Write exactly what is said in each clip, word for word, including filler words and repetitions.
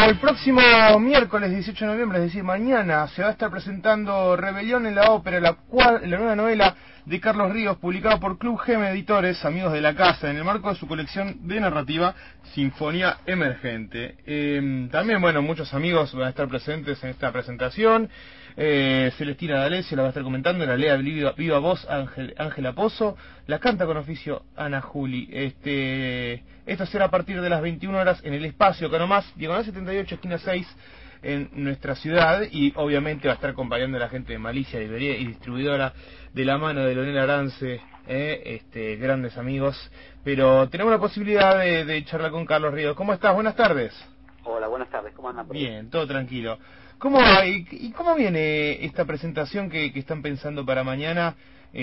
el próximo miércoles dieciocho de noviembre, es decir, mañana, se va a estar presentando Rebelión en la ópera, la, cual, la nueva novela de Carlos Ríos, publicada por Club Gem Editores, amigos de la casa, en el marco de su colección de narrativa Sinfonía Emergente. Eh, también, bueno, muchos amigos van a estar presentes en esta presentación. Eh, Celestina D'Alessio la va a estar comentando, la lea viva, viva voz Ángel, Ángela Pozo, la canta con oficio Ana Juli. Este, esto será a partir de las veintiuna horas en el espacio, acá nomás, diagonal setenta y ocho, esquina seis, en nuestra ciudad, y obviamente va a estar acompañando a la gente de Malicia, Librería y Distribuidora, de la mano de Leonel Arance, eh, este, grandes amigos. Pero tenemos la posibilidad de, de charlar con Carlos Ríos. ¿Cómo estás? Buenas tardes. Hola, buenas tardes. ¿Cómo andan? Bien, todo tranquilo. ¿Cómo va? ¿Y, y cómo viene esta presentación que, que están pensando para mañana,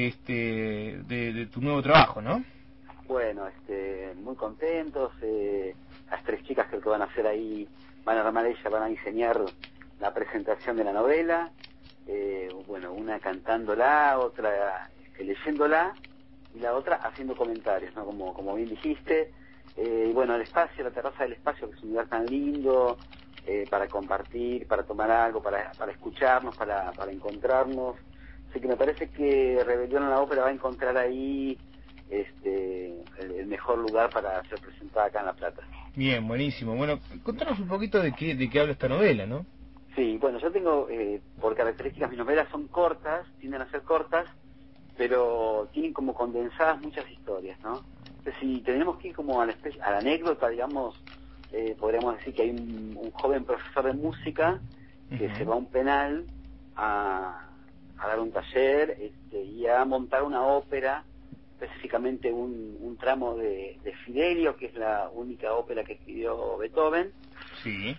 este, de, de tu nuevo trabajo, no? Bueno, este, muy contentos. Eh, las tres chicas que van a hacer ahí, van a armar ellas, van a diseñar la presentación de la novela. Eh, bueno, una cantándola, otra este, leyéndola, y la otra haciendo comentarios, ¿no? Como, como bien dijiste. Eh, y bueno, el espacio, la terraza del espacio, que es un lugar tan lindo, eh, para compartir, para tomar algo, para, para escucharnos, para, para encontrarnos. Así que me parece que Rebelión en la ópera va a encontrar ahí este el, el mejor lugar para ser presentada acá en La Plata. Bien, buenísimo. Bueno, contanos un poquito de qué, de qué habla esta novela, ¿no? Sí, bueno, yo tengo, eh, por características, mis novelas son cortas, tienden a ser cortas, pero tienen como condensadas muchas historias, ¿no? Entonces, si tenemos que ir como a la, especie, a la anécdota, digamos, eh, podríamos decir que hay un, un joven profesor de música que uh-huh. se va a un penal a, a dar un taller este, y a montar una ópera, específicamente un, un tramo de, de Fidelio, que es la única ópera que escribió Beethoven. Sí.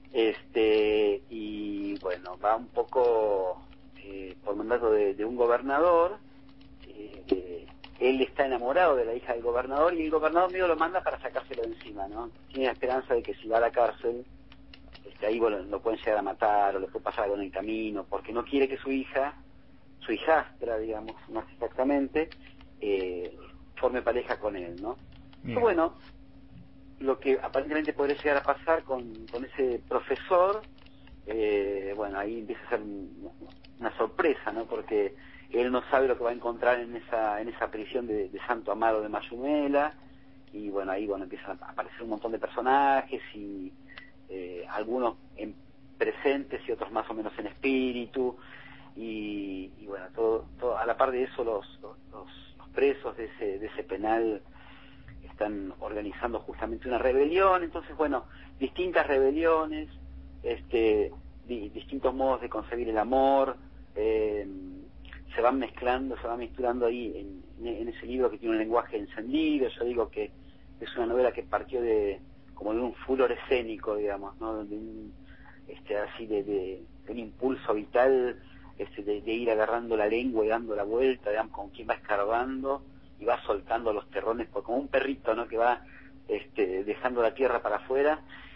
Este, y bueno, va un poco eh, por mandato de, de un gobernador. Eh, eh, él está enamorado de la hija del gobernador y el gobernador medio lo manda para sacárselo de encima, ¿no? Tiene la esperanza de que si va a la cárcel, este, ahí bueno, lo pueden llegar a matar o le puede pasar algo en el camino, porque no quiere que su hija, su hijastra, digamos, más exactamente, eh, forme pareja con él, ¿no? Pero bueno, lo que aparentemente podría llegar a pasar con, con ese profesor, eh, bueno, ahí empieza a ser una sorpresa, ¿no? Porque él no sabe lo que va a encontrar en esa en esa prisión de, de Santo Amaro de Mayumela, y bueno, ahí bueno empiezan a aparecer un montón de personajes, y eh, algunos en presentes y otros más o menos en espíritu, y, y bueno, todo, todo a la par de eso los, los, los presos de ese, de ese penal están organizando justamente una rebelión. Entonces bueno, distintas rebeliones, este di, distintos modos de concebir el amor, eh, se van mezclando, se van mezclando ahí en, en ese libro que tiene un lenguaje encendido. Yo digo que es una novela que partió de como de un furor escénico, digamos, ¿no? De un, este, así de, de, de un impulso vital, este, de, de ir agarrando la lengua y dando la vuelta, digamos, con quien va escarbando y va soltando los terrones, como un perrito, ¿no? Que va este, dejando la tierra para afuera.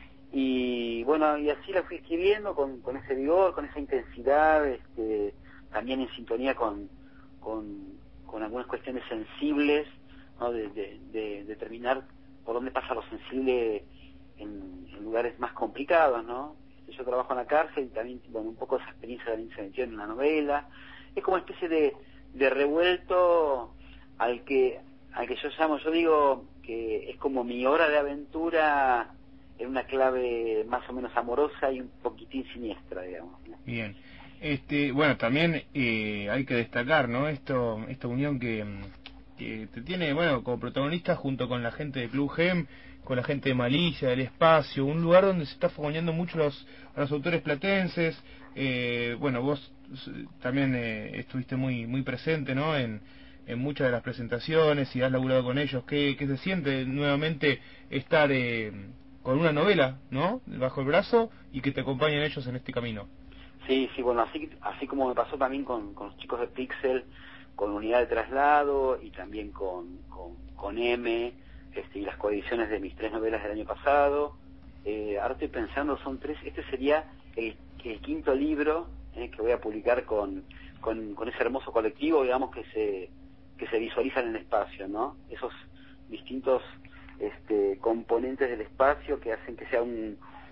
Y bueno, y así la fui escribiendo con, con ese vigor, con esa intensidad, este, también en sintonía con, con, con algunas cuestiones sensibles, ¿no? De, de, de determinar por dónde pasa lo sensible en, en lugares más complicados, ¿no? Yo trabajo en la cárcel y también, bueno, un poco esa experiencia también se metió en la novela. Es como una especie de, de revuelto al que al que yo llamo, yo digo que es como mi hora de aventura en una clave más o menos amorosa y un poquitín siniestra, digamos. Bien. Este, bueno, también eh, hay que destacar, ¿no? Esto, esta unión que, que te tiene, bueno, como protagonista junto con la gente de Club Gem, con la gente de Malicia, del Espacio, un lugar donde se está fogoneando mucho los, a los autores platenses. Eh, bueno, vos también eh, estuviste muy muy presente, ¿no? En, en muchas de las presentaciones y has laburado con ellos. ¿Qué, qué se siente nuevamente estar eh, con una novela, ¿no? Bajo el brazo y que te acompañen ellos en este camino? Sí, sí, bueno, así así como me pasó también con, con los chicos de Pixel, con Unidad de Traslado y también con, con, con M, este, y las coediciones de mis tres novelas del año pasado. Eh, ahora estoy pensando, son tres, este sería el, el quinto libro eh, que voy a publicar con, con, con ese hermoso colectivo, digamos, que se, que se visualiza en el espacio, ¿no? Esos distintos este, componentes del espacio que hacen que sea un,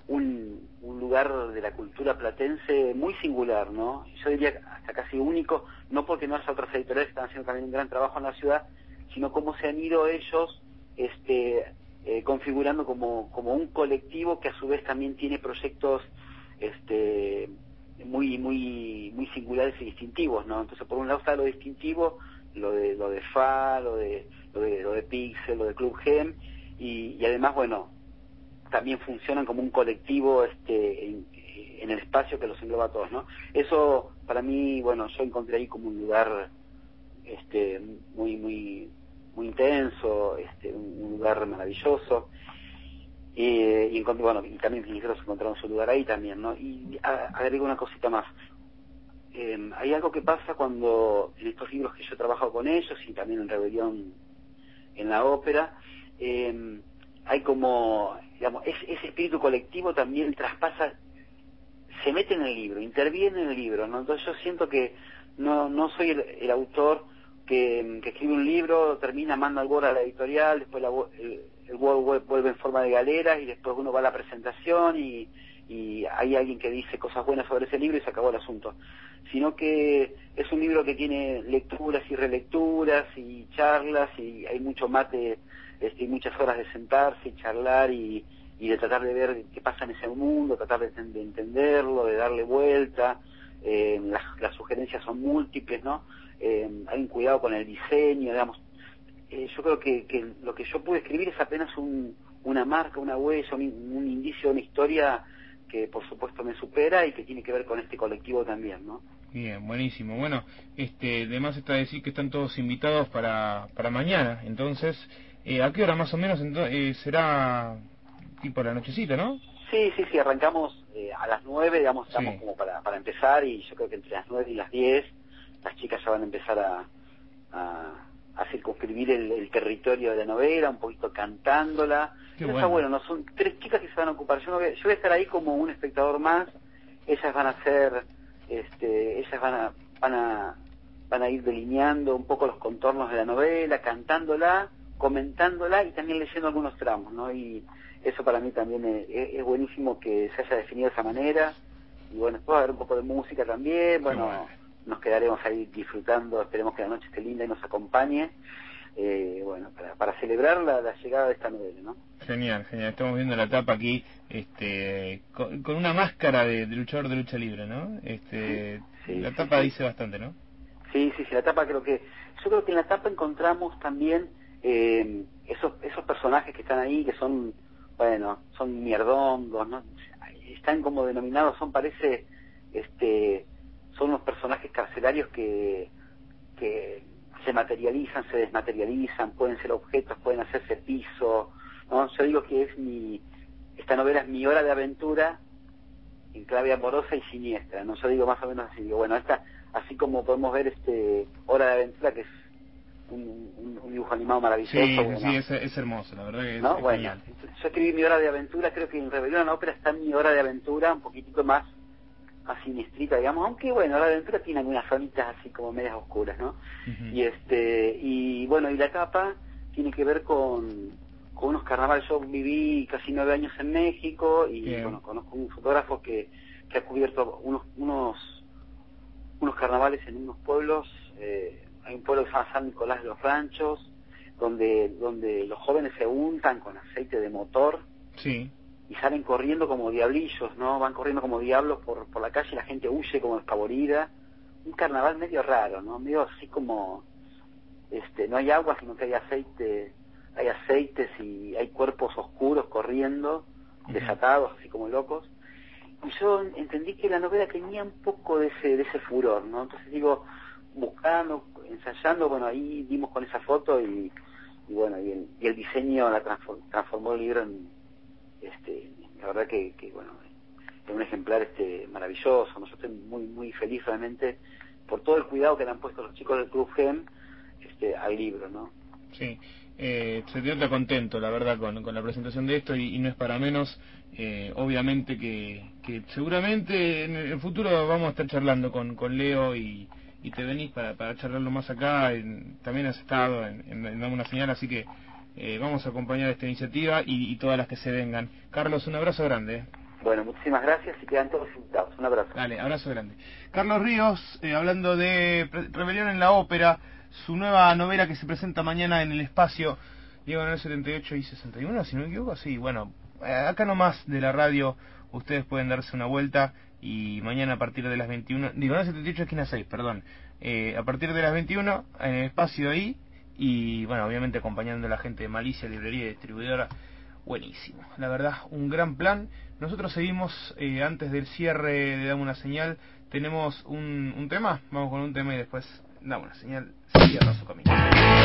un, un lugar de la cultura platense muy singular, ¿no? Yo diría hasta casi único, no porque no haya otras editoriales que están haciendo también un gran trabajo en la ciudad, sino cómo se han ido ellos este, eh, configurando como, como un colectivo que a su vez también tiene proyectos este, muy muy muy singulares y distintivos, ¿no? Entonces, por un lado está lo distintivo, lo de lo de F A, lo de lo de, lo de Pixel, lo de Club Gem, y, y además, bueno, también funcionan como un colectivo este en, en el espacio que los engloba a todos, ¿no? Eso, para mí, bueno, yo encontré ahí como un lugar este muy muy muy intenso, este un lugar maravilloso. Eh, y, encontré, bueno, y también mis libros encontraron su lugar ahí también, ¿no? Y a, agrego una cosita más. Eh, hay algo que pasa cuando, en estos libros que yo he trabajado con ellos, y también en Rebelión en la ópera, eh, hay como, digamos, ese, ese espíritu colectivo también traspasa, se mete en el libro, interviene en el libro, ¿no? Entonces yo siento que no no soy el, el autor que, que escribe un libro, termina, manda al Word a la editorial, después la, el, el Word vuelve en forma de galera y después uno va a la presentación y, y hay alguien que dice cosas buenas sobre ese libro y se acabó el asunto. Sino que es un libro que tiene lecturas y relecturas y charlas y hay mucho mate, este, y muchas horas de sentarse y charlar y, y de tratar de ver qué pasa en ese mundo, tratar de, de entenderlo, de darle vuelta. Eh, las, las sugerencias son múltiples, ¿no? Eh, hay un cuidado con el diseño, digamos. Eh, yo creo que, que lo que yo pude escribir es apenas un, una marca, una huella, un, un indicio, una historia que por supuesto me supera y que tiene que ver con este colectivo también, ¿no? Bien, buenísimo. Bueno, este, además está decir que están todos invitados para, para mañana, entonces, eh, ¿a qué hora más o menos ento eh, será tipo la nochecita, no? Sí, sí, sí, arrancamos eh, a las nueve, digamos, estamos Sí. como para, para empezar, y yo creo que entre las nueve y las diez las chicas ya van a empezar a, a, a circunscribir el, el territorio de la novela, un poquito cantándola. Qué Eso bueno. está bueno, ¿no? Son tres chicas que se van a ocupar. Yo, no voy, yo voy a estar ahí como un espectador más, ellas van a ser, este, ellas van a, van a, van a ir delineando un poco los contornos de la novela, cantándola, comentándola y también leyendo algunos tramos, ¿no? Y eso para mí también es, es buenísimo que se haya definido de esa manera. Y bueno, después va a haber un poco de música también, bueno, bueno. nos quedaremos ahí disfrutando, esperemos que la noche esté linda y nos acompañe, eh, bueno, para, para celebrar la, la llegada de esta novela, ¿no? Genial, genial. Estamos viendo la tapa aquí, este, con, con una máscara de, de luchador de lucha libre, ¿no? Este, sí, la sí, tapa sí. dice bastante, ¿no? Sí, sí, sí, la tapa creo que, yo creo que en la tapa encontramos también eh, esos esos personajes que están ahí, que son, bueno, son mierdongos, ¿no? Están como denominados, son, parece, este, son unos personajes carcelarios que, que se materializan, se desmaterializan, pueden ser objetos, pueden hacerse piso, ¿no? Yo digo que es mi, esta novela es mi hora de aventura en clave amorosa y siniestra, ¿no? Yo digo más o menos así, digo, bueno, esta, así como podemos ver este Hora de Aventura, que es un, un, un dibujo animado maravilloso. Sí, bueno, sí, es, es hermoso, la verdad que es, ¿no? es Bueno, genial. yo escribí mi Hora de Aventura, creo que en Rebelión en la Ópera está mi Hora de Aventura, un poquitito más, más siniestrita, digamos, aunque bueno, Hora de Aventura tiene algunas zonitas así como medias oscuras, ¿no? Uh-huh. Y este, y bueno, y la capa tiene que ver con, con unos carnavales. Yo viví casi nueve años en México y Bien. bueno, conozco un fotógrafo que, que ha cubierto unos, unos, unos carnavales en unos pueblos. Eh, hay un pueblo que se llama San Nicolás de los Ranchos, donde, donde los jóvenes se untan con aceite de motor. Sí. Y salen corriendo como diablillos, ¿no? Van corriendo como diablos por, por la calle y la gente huye como despavorida. Un carnaval medio raro, ¿no? Medio así como, este, no hay agua, sino que hay aceite, hay aceites y hay cuerpos oscuros corriendo, uh-huh. desatados, así como locos. Y yo entendí que la novela tenía un poco de ese, de ese furor, ¿no? Entonces digo, buscando, ensayando, bueno, ahí dimos con esa foto y, y bueno, y el, y el diseño la transform, transformó el libro en, este, la verdad que, que bueno, es un ejemplar este maravilloso. ¿no? Yo estoy muy muy feliz realmente por todo el cuidado que le han puesto los chicos del Club Gem este, al libro, ¿no? Sí, eh, se te nota contento, la verdad, con, con la presentación de esto y, y no es para menos. Eh, obviamente que, que seguramente en el futuro vamos a estar charlando con, con Leo y, y te venís para, para charlarlo más acá. En, también has estado en, en, en Dame una Señal, así que eh, vamos a acompañar esta iniciativa y, y todas las que se vengan. Carlos, un abrazo grande. Bueno, muchísimas gracias y quedan todos invitados. Un abrazo. Dale, abrazo grande. Carlos Ríos, eh, hablando de Rebelión en la Ópera, su nueva novela que se presenta mañana en el espacio Diagonal setenta y ocho y sesenta y uno, si no me equivoco. Sí, bueno, eh, acá nomás de la radio ustedes pueden darse una vuelta y mañana a partir de las veintiuna, Diagonal setenta y ocho esquina seis, perdón, eh, a partir de las veintiuna en el espacio ahí y bueno, obviamente acompañando a la gente de Malicia, librería y distribuidora. Buenísimo, la verdad, un gran plan. Nosotros seguimos, eh, antes del cierre de Dame una Señal, tenemos un, un tema, vamos con un tema y después damos una señal, cierra su camino.